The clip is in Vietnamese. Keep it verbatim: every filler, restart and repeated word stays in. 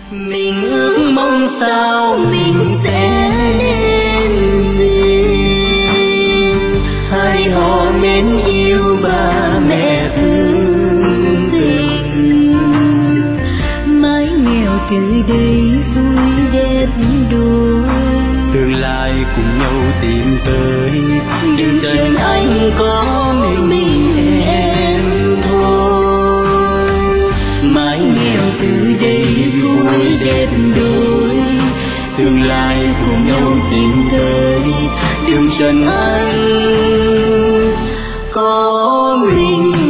Mình ước mong sao mình sẽ nên duyên, hai họ mến yêu ba mẹ thương tình. Mái nghèo từ đây vui đẹp đôi, tương lai cùng nhau tìm tới. đường chân anh có mình em thôi. Mái nghèo từ đây vui đẹp đôi, tương lai cùng nhau tìm tới. Đường chân anh có mình